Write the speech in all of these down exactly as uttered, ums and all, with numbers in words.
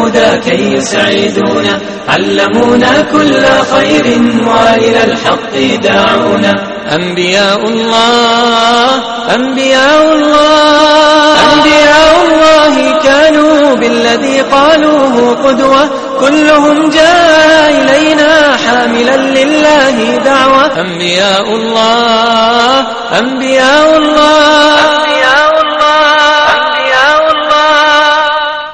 الهدى كي يسعدونا، علمونا كل خير وإلى الحق دعونا. أنبياء الله أنبياء الله أنبياء الله كانوا بالذي قالوه قدوة، كلهم جاء إلينا حاملا لله دعوة. أنبياء الله أنبياء الله أنبياء الله أنبياء الله.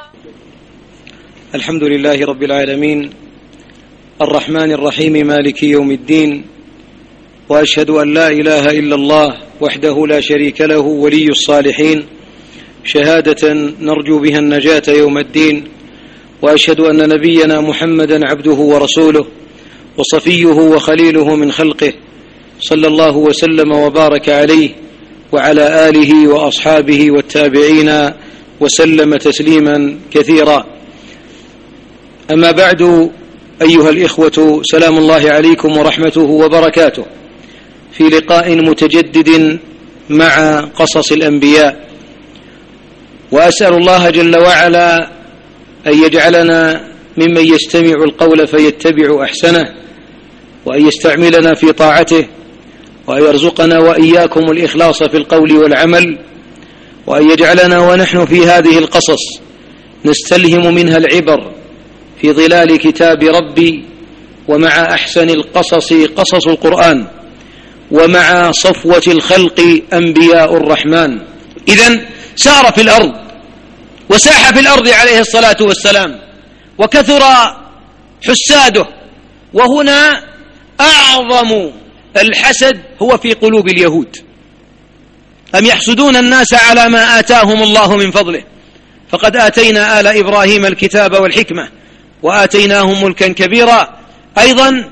الحمد لله رب العالمين الرحمن الرحيم مالك يوم الدين، وأشهد أن لا إله إلا الله وحده لا شريك له ولي الصالحين، شهادة نرجو بها النجاة يوم الدين. وأشهد أن نبينا محمدا عبده ورسوله وصفيه وخليله من خلقه، صلى الله وسلم وبارك عليه وعلى آله وأصحابه والتابعين وسلم تسليما كثيرا. أما بعد، أيها الإخوة، سلام الله عليكم ورحمته وبركاته، في لقاء متجدد مع قصص الأنبياء. وأسأل الله جل وعلا أن يجعلنا ممن يستمع القول فيتبع أحسنه، وأن يستعملنا في طاعته، وأن يرزقنا وإياكم الإخلاص في القول والعمل، وأن يجعلنا ونحن في هذه القصص نستلهم منها العبر في ظلال كتاب ربي، ومع أحسن القصص قصص القرآن، ومع صفوة الخلق أنبياء الرحمن. إذن سار في الأرض وساح في الأرض عليه الصلاة والسلام، وكثر حساده. وهنا أعظم الحسد هو في قلوب اليهود، أم يحسدون الناس على ما آتاهم الله من فضله، فقد آتينا آل إبراهيم الكتاب والحكمة وآتيناهم ملكا كبيرا. أيضا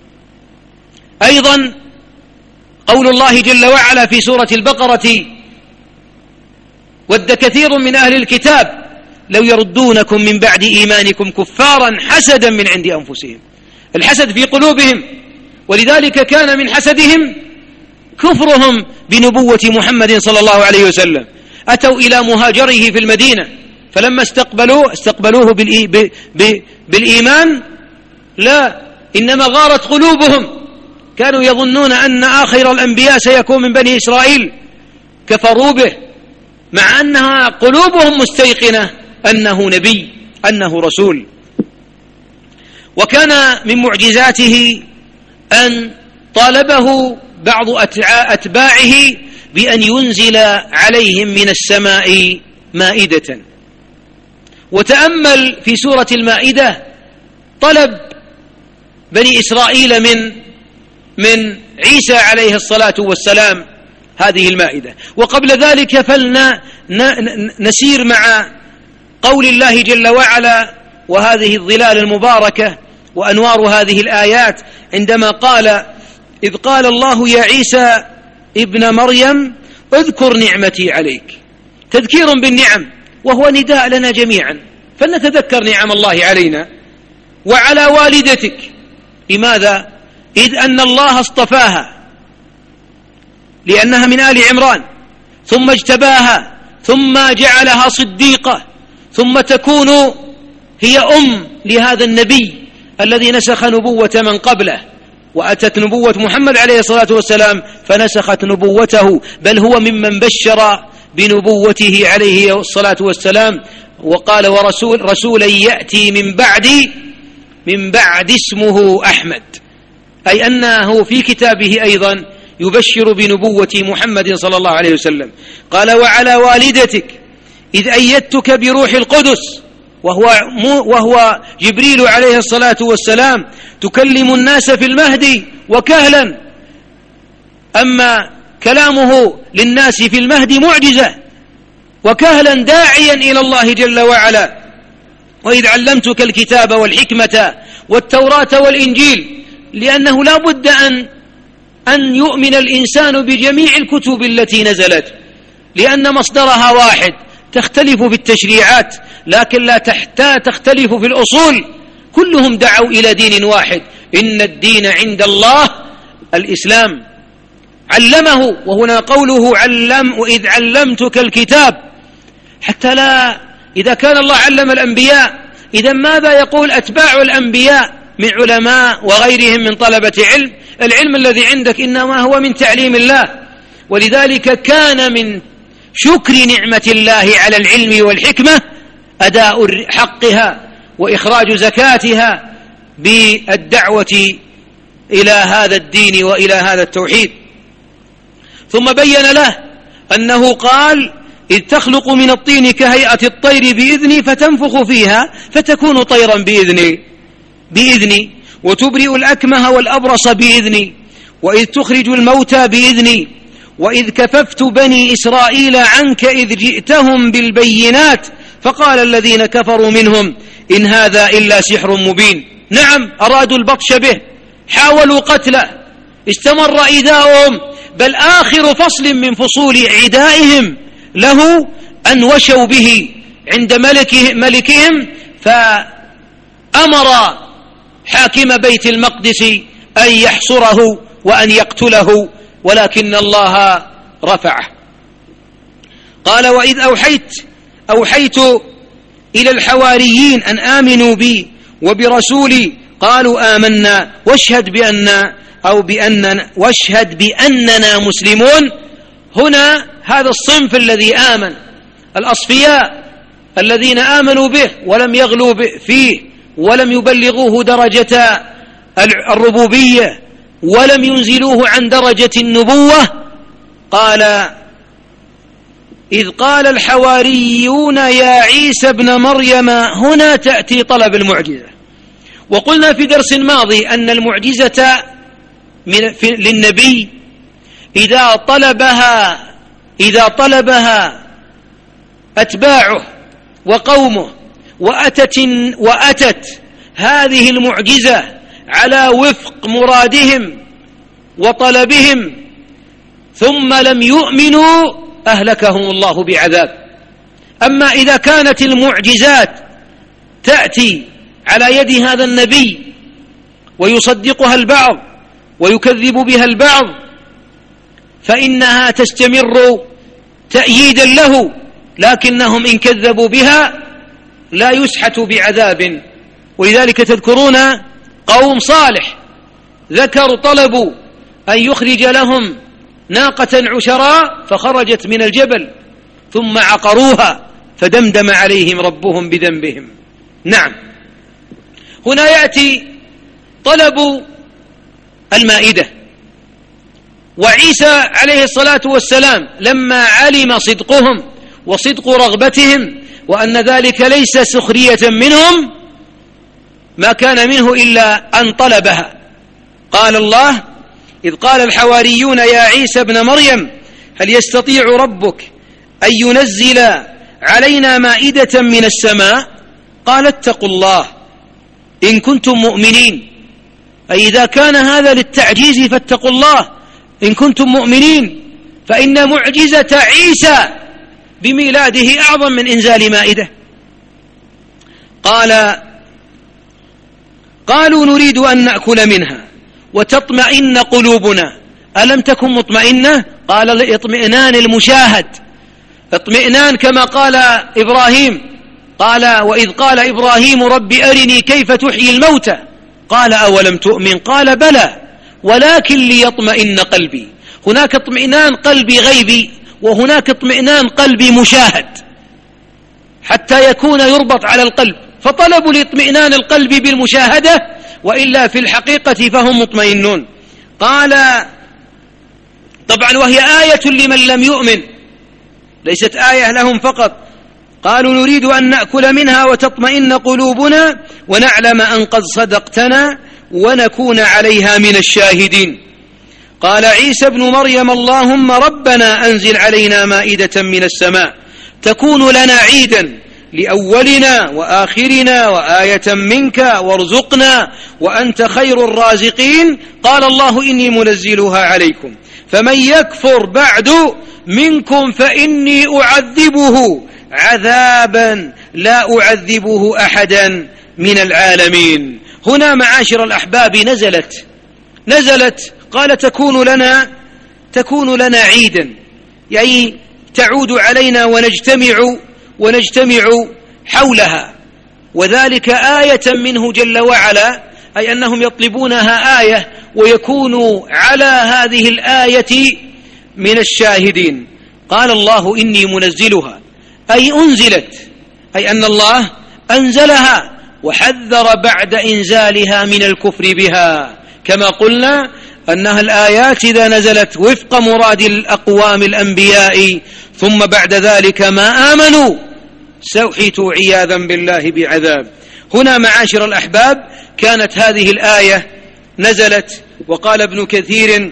أيضا قول الله جل وعلا في سورة البقرة: ود كثير من أهل الكتاب لو يردونكم من بعد إيمانكم كفارا حسدا من عند أنفسهم. الحسد في قلوبهم، ولذلك كان من حسدهم كفرهم بنبوة محمد صلى الله عليه وسلم. أتوا إلى مهاجره في المدينة، فلما استقبلوه استقبلوه بالإيمان، لا، إنما غارت قلوبهم، كانوا يظنون أن آخر الأنبياء سيكون من بني إسرائيل، كفروا به، مع أنها قلوبهم مستيقنة أنه نبي، أنه رسول. وكان من معجزاته أن طالبه بعض أتباعه بأن ينزل عليهم من السماء مائدة. وتأمل في سورة المائدة طلب بني إسرائيل من من عيسى عليه الصلاة والسلام هذه المائدة. وقبل ذلك فلنسير مع قول الله جل وعلا وهذه الظلال المباركة وأنوار هذه الآيات، عندما قال: إذ قال الله يا عيسى ابن مريم اذكر نعمتي عليك. تذكير بالنعم، وهو نداء لنا جميعا، فلنتذكر نعم الله علينا وعلى والدتك. لماذا؟ إذ أن الله اصطفاها لأنها من آل عمران، ثم اجتباها، ثم جعلها صديقة، ثم تكون هي أم لهذا النبي الذي نسخ نبوة من قبله، وأتت نبوة محمد عليه الصلاة والسلام فنسخت نبوته، بل هو ممن بشر بنبوته عليه الصلاة والسلام، وقال: ورسول رسولا يأتي من بعدي من بعد اسمه أحمد، أي أنه في كتابه أيضا يبشر بنبوة محمد صلى الله عليه وسلم. قال: وعلى والدتك إذ أيدتك بروح القدس، وهو, وهو جبريل عليه الصلاة والسلام، تكلم الناس في المهد وكهلا. أما كلامه للناس في المهد معجزة، وكهلا داعيا إلى الله جل وعلا. وإذ علمتك الكتاب والحكمة والتوراة والإنجيل، لأنه لا بد أن أن يؤمن الإنسان بجميع الكتب التي نزلت، لأن مصدرها واحد، تختلف في التشريعات لكن لا تختلف في الأصول. كلهم دعوا إلى دين واحد، إن الدين عند الله الإسلام. علمه، وهنا قوله علم، وإذ علمتك الكتاب، حتى لا، إذا كان الله علم الأنبياء إذا ماذا يقول أتباع الأنبياء من علماء وغيرهم من طلبة علم؟ العلم الذي عندك إنما هو من تعليم الله، ولذلك كان من شكر نعمة الله على العلم والحكمة أداء حقها وإخراج زكاتها بالدعوة إلى هذا الدين وإلى هذا التوحيد. ثم بين له أنه قال: إذ تخلق من الطين كهيئة الطير بإذني فتنفخ فيها فتكون طيرا بإذني بإذني وتبرئ الأكمه والأبرص بإذني، وإذ تخرج الموتى بإذني، وإذ كففت بني إسرائيل عنك إذ جئتهم بالبينات فقال الذين كفروا منهم إن هذا إلا سحر مبين. نعم، أرادوا البطش به، حاولوا قتله، استمر إيذاؤهم، بل آخر فصل من فصول عدائهم له أن وشوا به عند ملكه ملكهم، فأمر حاكم بيت المقدس أن يحصره وأن يقتله، ولكن الله رفعه. قال: وإذ أوحيت أوحيت إلى الحواريين أن آمنوا بي وبرسولي قالوا آمنا واشهد بأننا أو بأننا واشهد بأننا مسلمون. هنا هذا الصنف الذي آمن، الأصفياء الذين آمنوا به ولم يغلوا فيه ولم يبلغوه درجة الربوبية ولم ينزلوه عن درجة النبوة. قال: إذ قال الحواريون يا عيسى ابن مريم، هنا تأتي طلب المعجزة. وقلنا في درس ماضي أن المعجزة من للنبي إذا طلبها إذا طلبها أتباعه وقومه وأتت, وأتت هذه المعجزة على وفق مرادهم وطلبهم ثم لم يؤمنوا أهلكهم الله بعذاب. أما إذا كانت المعجزات تأتي على يد هذا النبي ويصدقها البعض ويكذب بها البعض فإنها تستمر تأييدا له، لكنهم إن كذبوا بها لا يسحت بعذاب. ولذلك تذكرون قوم صالح ذكروا طلبوا أن يخرج لهم ناقة عشراء فخرجت من الجبل ثم عقروها فدمدم عليهم ربهم بذنبهم. نعم، هنا يأتي طلب المائدة. وعيسى عليه الصلاة والسلام لما علم صدقهم وصدق رغبتهم وأن ذلك ليس سخرية منهم ما كان منه إلا أن طلبها. قال الله: إذ قال الحواريون يا عيسى ابن مريم هل يستطيع ربك أن ينزل علينا مائدة من السماء؟ قال: اتقوا الله إن كنتم مؤمنين. أي إذا كان هذا للتعجيز فاتقوا الله إن كنتم مؤمنين، فإن معجزة عيسى بميلاده أعظم من إنزال مائدة. قال: قالوا نريد أن نأكل منها وتطمئن قلوبنا. ألم تكن مطمئنة؟ قال: الاطمئنان المشاهد، اطمئنان كما قال إبراهيم. قال: وإذ قال إبراهيم رب أرني كيف تحيي الموتى. قال: أولم تؤمن؟ قال: بلى ولكن ليطمئن قلبي. هناك اطمئنان قلبي غيبي وهناك اطمئنان قلبي مشاهد حتى يكون يربط على القلب، فطلبوا الاطمئنان القلبي بالمشاهدة، وإلا في الحقيقة فهم مطمئنون. قال: طبعا وهي آية لمن لم يؤمن، ليست آية لهم فقط. قالوا نريد أن نأكل منها وتطمئن قلوبنا ونعلم أن قد صدقتنا ونكون عليها من الشاهدين. قال عيسى ابن مريم اللهم ربنا أنزل علينا مائدة من السماء تكون لنا عيدا لأولنا وآخرنا وآية منك وارزقنا وأنت خير الرازقين. قال الله إني منزلها عليكم فمن يكفر بعد منكم فإني أعذبه عذابا لا أعذبه أحدا من العالمين. هنا معاشر الأحباب نزلت نزلت قال تكون لنا تكون لنا عيدا، يعني تعود علينا ونجتمع ونجتمع حولها وذلك آية منه جل وعلا، أي أنهم يطلبونها آية ويكونوا على هذه الآية من الشاهدين. قال الله إني منزلها، أي أنزلت، أي أن الله أنزلها وحذر بعد إنزالها من الكفر بها، كما قلنا أنها الآيات إذا نزلت وفق مراد الأقوام الأنبياء ثم بعد ذلك ما آمنوا سوحتوا عياذا بالله بعذاب. هنا معاشر الأحباب كانت هذه الآية نزلت، وقال ابن كثير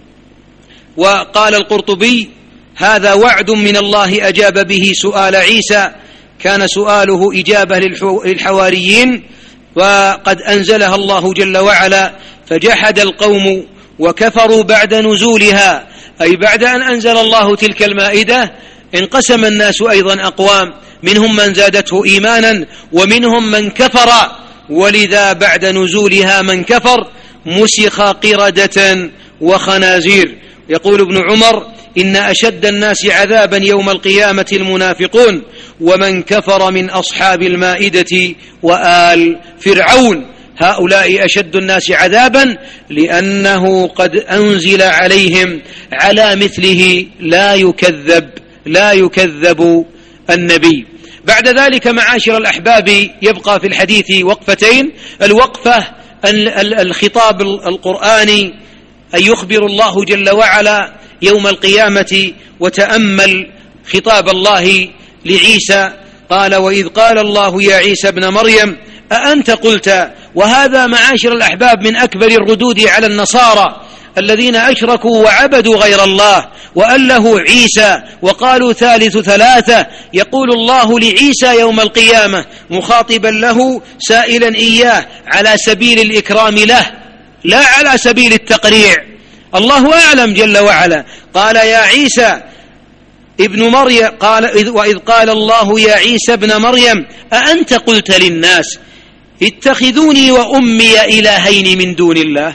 وقال القرطبي هذا وعد من الله أجاب به سؤال عيسى، كان سؤاله إجابة للحواريين وقد أنزلها الله جل وعلا، فجحد القوم وكفروا بعد نزولها، أي بعد أن أنزل الله تلك المائدة انقسم الناس أيضا أقوام، منهم من زادته إيمانا ومنهم من كفر، ولذا بعد نزولها من كفر مسخ قردة وخنازير. يقول ابن عمر إن أشد الناس عذابا يوم القيامة المنافقون ومن كفر من أصحاب المائدة وآل فرعون، هؤلاء أشد الناس عذابا لأنه قد أنزل عليهم على مثله لا يكذب لا يكذب النبي. بعد ذلك معاشر الأحباب يبقى في الحديث وقفتين، الوقفة الخطاب القرآني، أن يخبر الله جل وعلا يوم القيامة، وتأمل خطاب الله لعيسى، قال وإذ قال الله يا عيسى ابن مريم أأنت قلت، وهذا معاشر الأحباب من أكبر الردود على النصارى الذين أشركوا وعبدوا غير الله وأله عيسى وقالوا ثالث ثلاثة. يقول الله لعيسى يوم القيامة مخاطبا له سائلا إياه على سبيل الإكرام له لا على سبيل التقريع، الله أعلم جل وعلا، قال يا عيسى ابن مريم، قال وإذ قال الله يا عيسى ابن مريم أأنت قلت للناس اتخذوني وأمي إلهين من دون الله.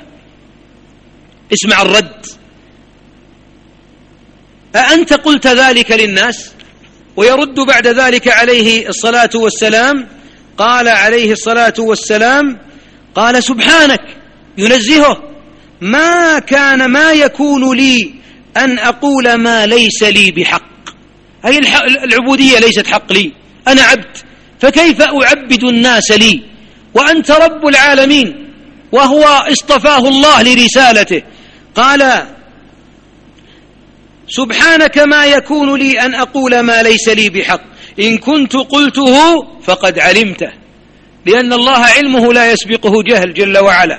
اسمع الرد، أأنت قلت ذلك للناس؟ ويرد بعد ذلك عليه الصلاة والسلام، قال عليه الصلاة والسلام قال سبحانك، ينزهه، ما كان ما يكون لي أن أقول ما ليس لي بحق، أي العبودية ليست حق لي، أنا عبد، فكيف أعبد الناس لي وأنت رب العالمين، وهو اصطفاه الله لرسالته. قال سبحانك ما يكون لي أن أقول ما ليس لي بحق، إن كنت قلته فقد علمته، لأن الله علمه لا يسبقه جهل جل وعلا.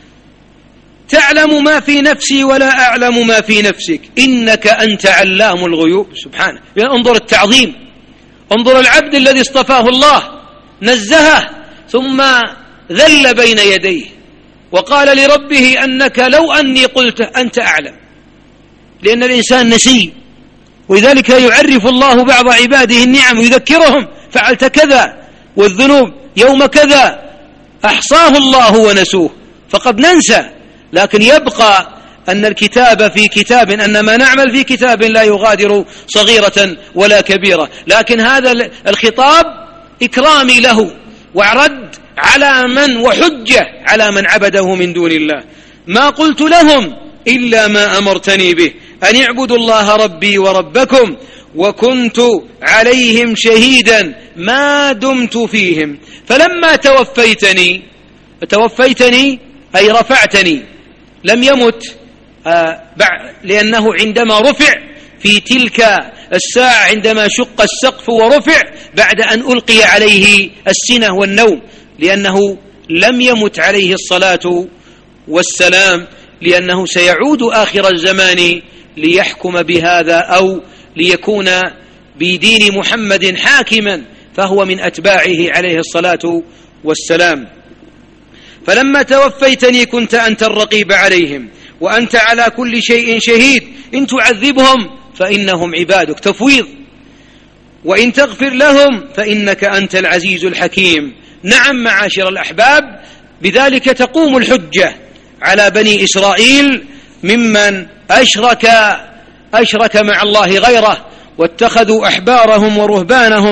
تعلم ما في نفسي ولا أعلم ما في نفسك إنك أنت علام الغيوب. سبحانه، انظر التعظيم، انظر العبد الذي اصطفاه الله نزهه ثم ذل بين يديه وقال لربه أنك لو أني قلت أنت أعلم، لأن الإنسان نسي، ولذلك يعرف الله بعض عباده النعم ويذكرهم فعلت كذا، والذنوب يوم كذا أحصاه الله ونسوه، فقد ننسى، لكن يبقى أن الكتاب في كتاب، أن ما نعمل في كتاب لا يغادر صغيرة ولا كبيرة. لكن هذا الخطاب إكرامي له وعرد على من وحجة على من عبده من دون الله. ما قلت لهم إلا ما أمرتني به أن اعبدوا الله ربي وربكم وكنت عليهم شهيدا ما دمت فيهم، فلما توفيتني، توفيتني أي رفعتني، لم يمت آه لأنه عندما رفع في تلك الساعة عندما شق السقف ورفع بعد أن ألقي عليه السنة والنوم، لأنه لم يمت عليه الصلاة والسلام، لأنه سيعود آخر الزمان ليحكم بهذا أو ليكون بدين محمد حاكما، فهو من أتباعه عليه الصلاة والسلام. فلما توفيتني كنت أنت الرقيب عليهم وأنت على كل شيء شهيد، إن تعذبهم فإنهم عبادك، تفويض، وإن تغفر لهم فإنك أنت العزيز الحكيم. نعم معاشر الأحباب، بذلك تقوم الحجة على بني إسرائيل ممن أشرك أشرك مع الله غيره، واتخذوا أحبارهم ورهبانهم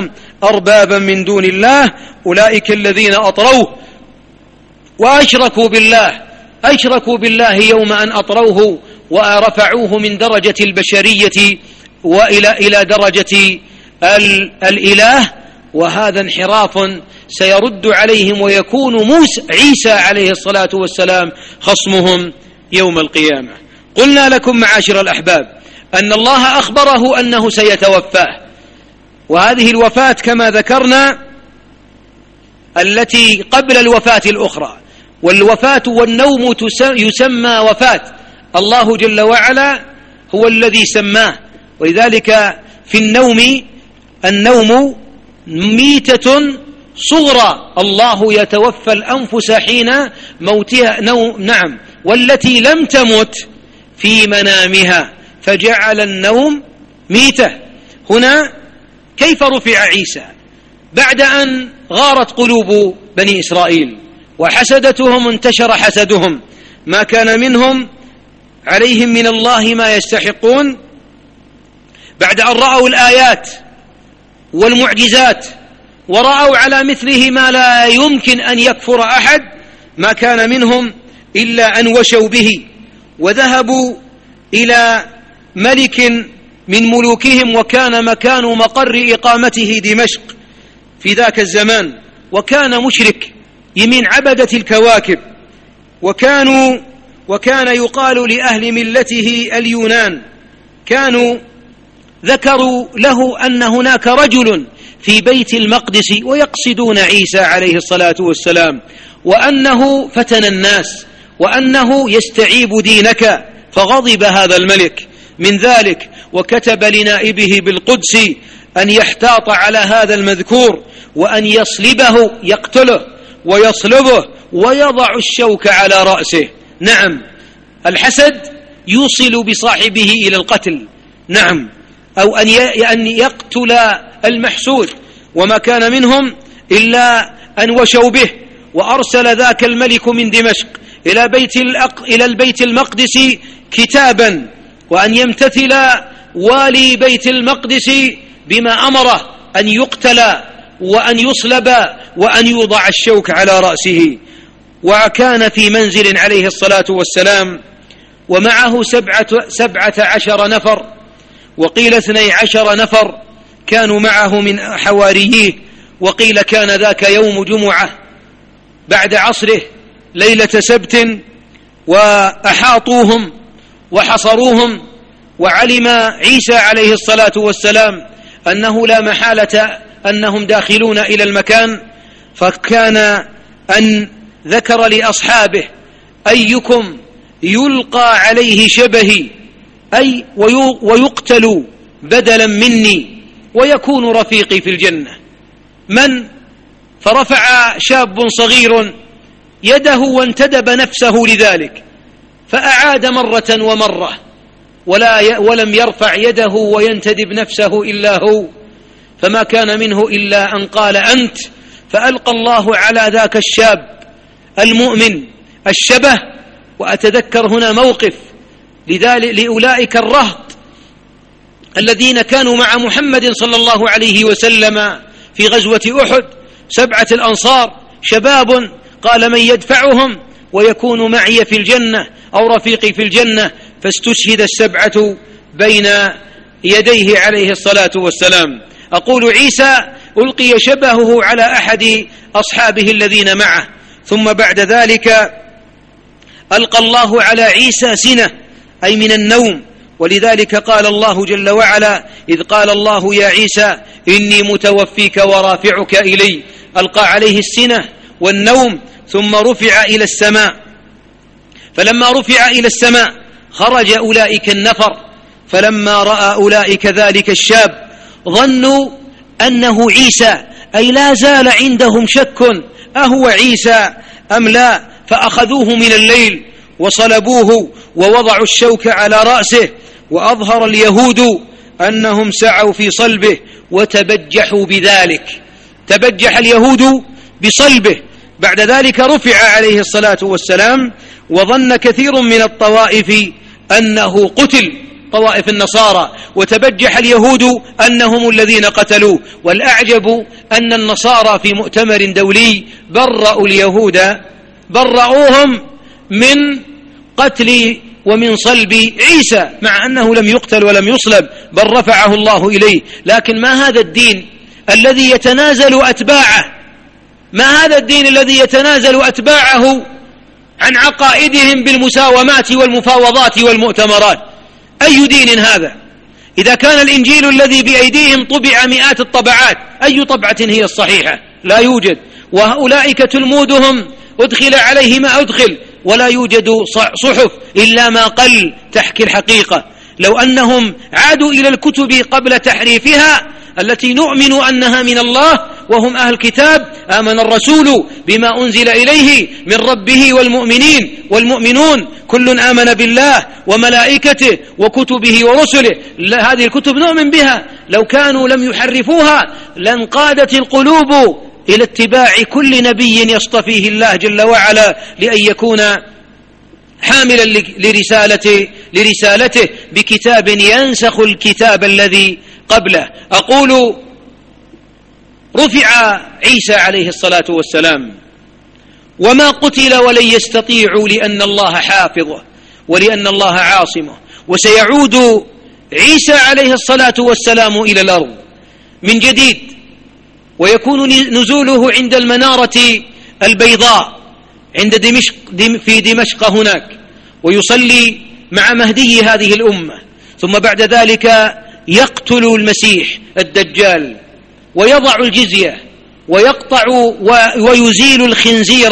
أربابا من دون الله أولئك الذين أطروه وأشركوا بالله أشركوا بالله يوم أن أطروه ورفعوه من درجة البشرية وإلى إلى درجة الإله، وهذا انحراف سيرد عليهم ويكون موسى عيسى عليه الصلاة والسلام خصمهم يوم القيامة. قلنا لكم معاشر الأحباب أن الله أخبره أنه سيتوفاه، وهذه الوفاة كما ذكرنا التي قبل الوفاة الأخرى، والوفاة والنوم يسمى وفاة، الله جل وعلا هو الذي سماه، ولذلك في النوم النوم ميتة صغرى، الله يتوفى الأنفس حين موتها نوم نعم والتي لم تمت في منامها فجعل النوم ميتة. هنا كيف رفع عيسى بعد أن غارت قلوب بني إسرائيل وحسدتهم انتشر حسدهم، ما كان منهم عليهم من الله ما يستحقون، بعد أن رأوا الآيات والمعجزات ورأوا على مثله ما لا يمكن أن يكفر أحد، ما كان منهم إلا أن وشوا به وذهبوا إلى ملك من ملوكهم، وكان مكان مقر إقامته دمشق في ذاك الزمان، وكان مشرك يمين عبدة الكواكب، وكانوا وكان يقال لأهل ملته اليونان، كانوا ذكروا له أن هناك رجل في بيت المقدس ويقصدون عيسى عليه الصلاة والسلام، وأنه فتن الناس وأنه يستعيب دينك، فغضب هذا الملك من ذلك وكتب لنائبه بالقدس أن يحتاط على هذا المذكور وأن يصلبه يقتله ويصلبه ويضع الشوك على رأسه. نعم، الحسد يوصل بصاحبه إلى القتل، نعم، أو أن يقتل المحسود، وما كان منهم إلا أن وشوا به، وأرسل ذاك الملك من دمشق إلى بيت إلى البيت المقدس كتابا وأن يمتثل والي بيت المقدس بما أمره أن يقتل وأن يصلب وأن يوضع الشوك على رأسه. وكان في منزل عليه الصلاة والسلام ومعه سبعة, سبعة عشر نفر، وقيل اثني عشر نفر كانوا معه من حواريه، وقيل كان ذاك يوم جمعة بعد عصره ليلة سبت، وأحاطوهم وحصروهم، وعلم عيسى عليه الصلاة والسلام أنه لا محالة أنهم داخلون إلى المكان، فكان أن ذكر لأصحابه أيكم يلقى عليه شبهي أي ويقتل بدلا مني ويكون رفيقي في الجنة من؟ فرفع شاب صغير يده وانتدب نفسه لذلك، فأعاد مرة ومرة ولا ولم يرفع يده وينتدب نفسه إلا هو، فما كان منه إلا أن قال أنت، فألقى الله على ذاك الشاب المؤمن الشبه. وأتذكر هنا موقف لذلك لأولئك الرهط الذين كانوا مع محمد صلى الله عليه وسلم في غزوة أحد، سبعة الأنصار شباب، قال من يدفعهم ويكون معي في الجنة أو رفيقي في الجنة، فاستشهد السبعة بين يديه عليه الصلاة والسلام. أقول عيسى ألقي شبهه على أحد أصحابه الذين معه، ثم بعد ذلك ألقى الله على عيسى سنة أي من النوم، ولذلك قال الله جل وعلا إذ قال الله يا عيسى إني متوفيك ورافعك إلي، ألقى عليه السنة والنوم، ثم رفع إلى السماء. فلما رفع إلى السماء خرج أولئك النفر، فلما رأى أولئك ذلك الشاب ظنوا أنه عيسى، أي لا زال عندهم شك أهو عيسى أم لا، فأخذوه من الليل وصلبوه ووضعوا الشوك على رأسه. وأظهر اليهود أنهم سعوا في صلبه وتبجحوا بذلك، تبجح اليهود بصلبه. بعد ذلك رفع عليه الصلاة والسلام، وظن كثير من الطوائف أنه قتل، طوائف النصارى، وتبجح اليهود أنهم الذين قتلوه. والأعجب أن النصارى في مؤتمر دولي برأوا اليهود، برأوهم من قتل ومن صلب عيسى، مع أنه لم يقتل ولم يصلب، بل رفعه الله إليه. لكن ما هذا الدين الذي يتنازل أتباعه، ما هذا الدين الذي يتنازل أتباعه عن عقائدهم بالمساومات والمفاوضات والمؤتمرات؟ أي دين هذا؟ إذا كان الإنجيل الذي بأيديهم طبع مئات الطبعات، أي طبعة هي الصحيحة؟ لا يوجد. وأولئك تلمودهم أدخل عليه ما أدخل، ولا يوجد صحف إلا ما قل تحكي الحقيقة. لو أنهم عادوا إلى الكتب قبل تحريفها التي نؤمن أنها من الله وهم أهل الكتاب، آمن الرسول بما أنزل إليه من ربه والمؤمنين والمؤمنون كل آمن بالله وملائكته وكتبه ورسله، هذه الكتب نؤمن بها. لو كانوا لم يحرفوها لانقادت القلوب إلى اتباع كل نبي يصطفيه الله جل وعلا لأن يكون حاملا لرسالته, لرسالته بكتاب ينسخ الكتاب الذي قبله. أقول رفع عيسى عليه الصلاة والسلام وما قتل ولن يستطيعوا، لأن الله حافظه ولأن الله عاصمه. وسيعود عيسى عليه الصلاة والسلام إلى الأرض من جديد، ويكون نزوله عند المنارة البيضاء عند دمشق في دمشق هناك، ويصلي مع مهدي هذه الأمة، ثم بعد ذلك يقتل المسيح الدجال ويضع الجزية ويقطع ويزيل الخنزير،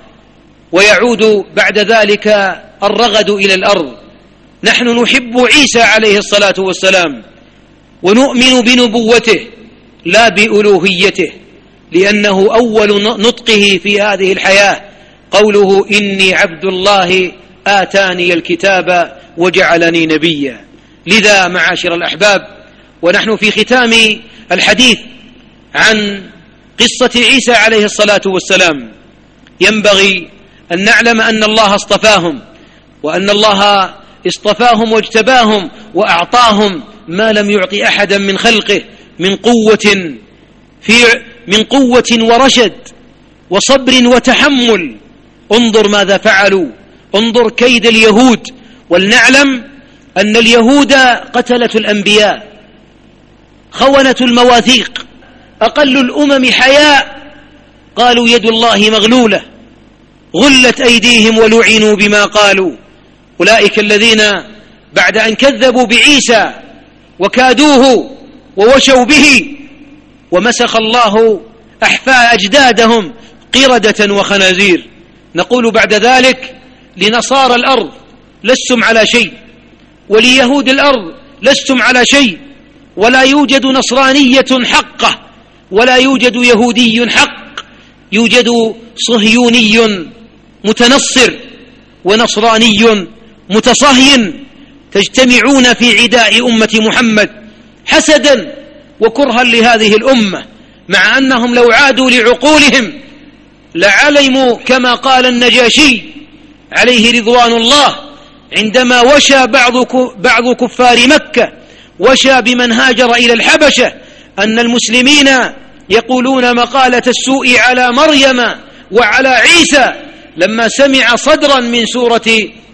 ويعود بعد ذلك الرغد إلى الأرض. نحن نحب عيسى عليه الصلاة والسلام ونؤمن بنبوته لا بألوهيته، لأنه أول نطقه في هذه الحياة قوله إني عبد الله آتاني الكتاب وجعلني نبيا. لذا معاشر الأحباب، ونحن في ختام الحديث عن قصة عيسى عليه الصلاة والسلام، ينبغي أن نعلم أن الله اصطفاهم، وأن الله اصطفاهم واجتباهم وأعطاهم ما لم يعطي أحدا من خلقه من قوة في من قوة ورشد وصبر وتحمل. انظر ماذا فعلوا، انظر كيد اليهود. ولنعلم أن اليهود قتلة الأنبياء، خونة المواثيق، أقل الأمم حياء، قالوا يد الله مغلولة، غلت أيديهم ولعنوا بما قالوا. أولئك الذين بعد أن كذبوا بعيسى وكادوه ووشوا به، ومسخ الله أحفاء أجدادهم قردة وخنازير. نقول بعد ذلك لنصارى الأرض لستم على شيء، وليهود الأرض لستم على شيء، ولا يوجد نصرانية حقة ولا يوجد يهودي حق، يوجد صهيوني متنصر ونصراني متصهين، تجتمعون في عداء أمة محمد حسدا وكرها لهذه الأمة، مع أنهم لو عادوا لعقولهم لعلموا كما قال النجاشي عليه رضوان الله عندما وشى بعض بعض كفار مكة، وشى بمن هاجر إلى الحبشة، أن المسلمين يقولون مقالة السوء على مريم وعلى عيسى. لما سمع صدرا من سورة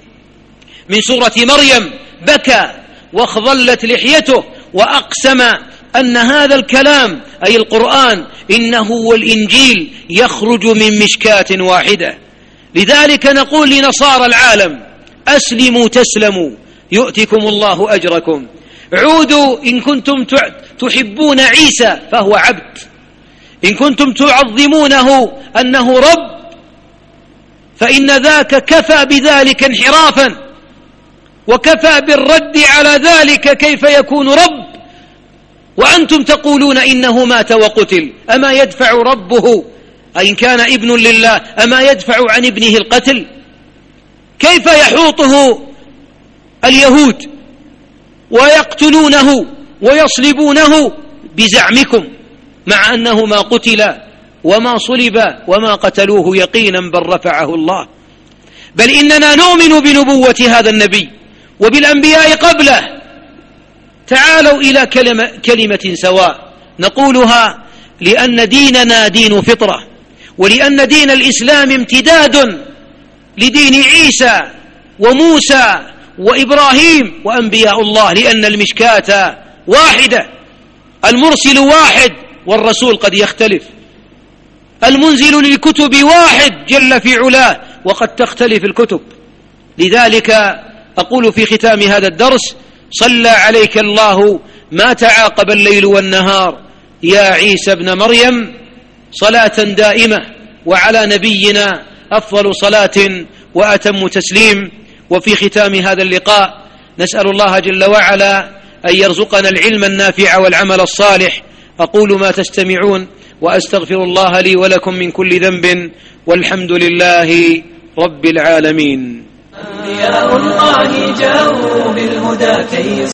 من سورة مريم بكى واخضلت لحيته، وأقسم أن هذا الكلام أي القرآن إنه والإنجيل يخرج من مشكاة واحدة. لذلك نقول لنصارى العالم أسلموا تسلموا يؤتكم الله أجركم. عودوا إن كنتم تحبون عيسى فهو عبد، إن كنتم تعظمونه أنه رب فإن ذاك كفى بذلك انحرافا، وكفى بالرد على ذلك كيف يكون رب وأنتم تقولون إنه مات وقتل. أما يدفع ربه أي إن كان ابن لله أما يدفع عن ابنه القتل؟ كيف يحوطه اليهود ويقتلونه ويصلبونه بزعمكم، مع أنه ما قتل وما صلب وما قتلوه يقينا بل رفعه الله. بل إننا نؤمن بنبوة هذا النبي وبالأنبياء قبله، تعالوا إلى كلمة, كلمة سواء نقولها لأن ديننا دين فطرة، ولأن دين الإسلام امتداد لدين عيسى وموسى وإبراهيم وأنبياء الله، لأن المشكاة واحدة، المرسل واحد والرسول قد يختلف، المنزل للكتب واحد جل في علاه وقد تختلف الكتب. لذلك أقول في ختام هذا الدرس: صلى عليك الله ما تعاقب الليل والنهار يا عيسى ابن مريم صلاة دائمة، وعلى نبينا أفضل صلاة وأتم تسليم. وفي ختام هذا اللقاء نسأل الله جل وعلا أن يرزقنا العلم النافع والعمل الصالح. أقول ما تستمعون وأستغفر الله لي ولكم من كل ذنب، والحمد لله رب العالمين. أنبياء الله جاءوا بالهدى كي